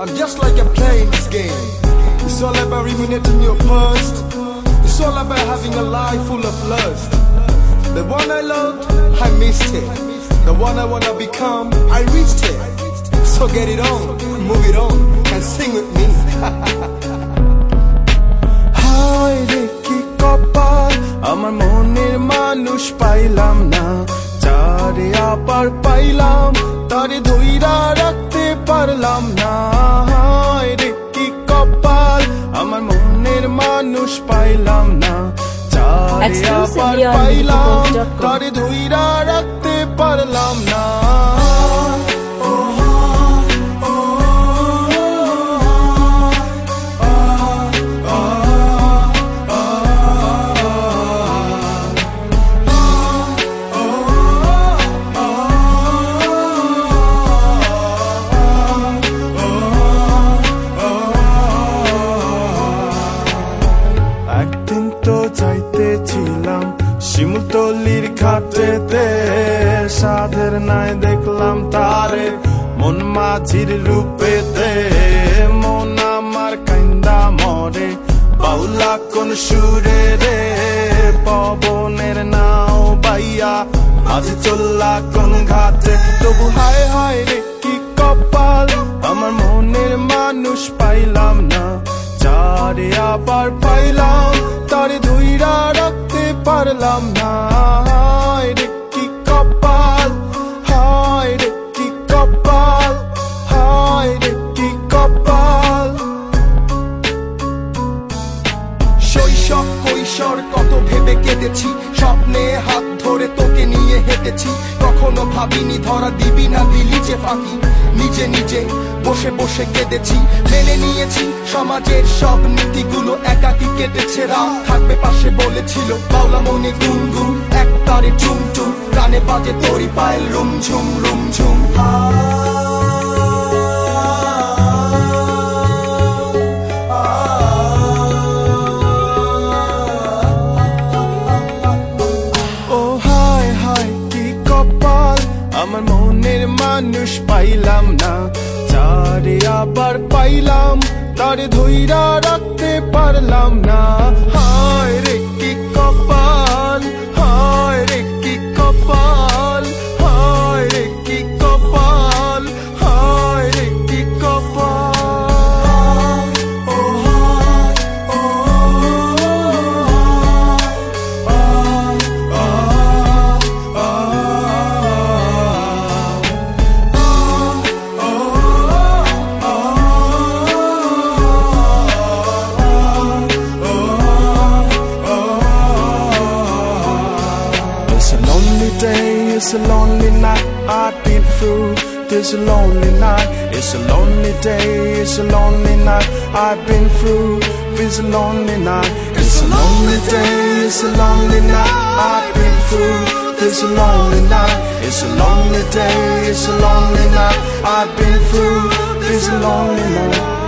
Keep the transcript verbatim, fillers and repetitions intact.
I'm just like a playing this game. It's all about ruminating your past. It's all about having a life full of lust. The one I loved, I missed it. The one I wanna become, I reached it. So get it on, move it on, and sing with me. Hi re ki kopal, amar moner manush pailam na. Jare apar pailam, tare dhoira rakhte parlam na. Hi re ki kopal, amar moner manush pailam na. Jare apar pailam, tare dhoira rakhte parlam na. শিমুলতলির ঘাটেতে সাধের নাই দেখলাম তারে মন মাঝির রূপেতে মন আমার কান্দা মরে বাউলা কোন সুরে রে পবনের নাও বাইয়া মাঝি চললা কোন ঘাটে তবু হায় হায় রে কি কপাল আমার মনের মানুষ পাইলাম না যারে আবার পাইলাম তারে ধুইরা রাখতে পারলাম না হায় রে কি কপাল হায় রে কি কপাল হায় রে কি কপাল শৈশব কৈশোর কত ভেবে কেঁদেছি স্বপ্নে হাত ধরে তোকে নিয়ে হেঁটেছি কখনো ভাবিনি ধরা দিবি না দিলি যে ফাঁকি নিজে নিজে বসে বসে কেঁদেছি মেনে নিয়েছি সমাজের সব নীতিগুলো একাকি কেটেছে রাত থাকবে পাশে বলেছিল বাউলা মনে গুনগুন এক তারে চুম চুম কানে বাজে তোরি পায়ের রুমঝুম রুমঝুম আমার মনের মানুষ পাইলাম না যারে আবার পাইলাম তারে ধইরা রাখতে পারলাম না হায় রে কি কপাল হায় রে কি কপাল হায় রে কি কপাল হায় রে কি কপাল ও হায় ও It's a lonely night I've been through. This a lonely night. It's a lonely day. It's a lonely night I've been through. This a lonely night. It's a lonely day. It's a lonely night I've been through. This a lonely night. It's a lonely day. It's a lonely night I've been through. This a lonely night.